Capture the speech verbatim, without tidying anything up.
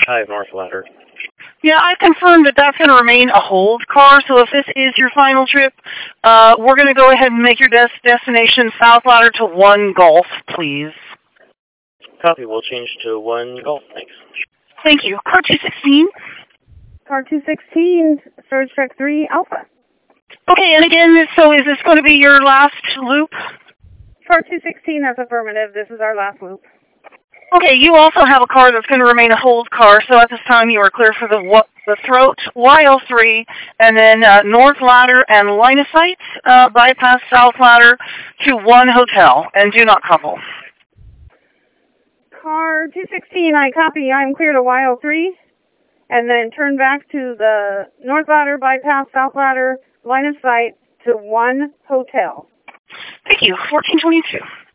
five North Ladder. Yeah, I confirmed that that's going to remain a hold car, so if this is your final trip, uh, we're going to go ahead and make your des- destination South Ladder to one Golf, please. Copy, we'll change to one Golf, thanks. Thank you. Car two sixteen. Car two sixteen, Surge Trek three Alpha. Okay, and again, so is this going to be your last loop? Car two sixteen, that's affirmative. This is our last loop. Okay, you also have a car that's going to remain a hold car, so at this time you are clear for the the throat, Y L three, and then uh, North Ladder and line of sight, uh, bypass South Ladder to one hotel, and do not couple. Car two sixteen, I copy. I'm clear to Y L three, and then turn back to the North Ladder, bypass South Ladder, line of sight to one hotel. Thank you. fourteen twenty-two.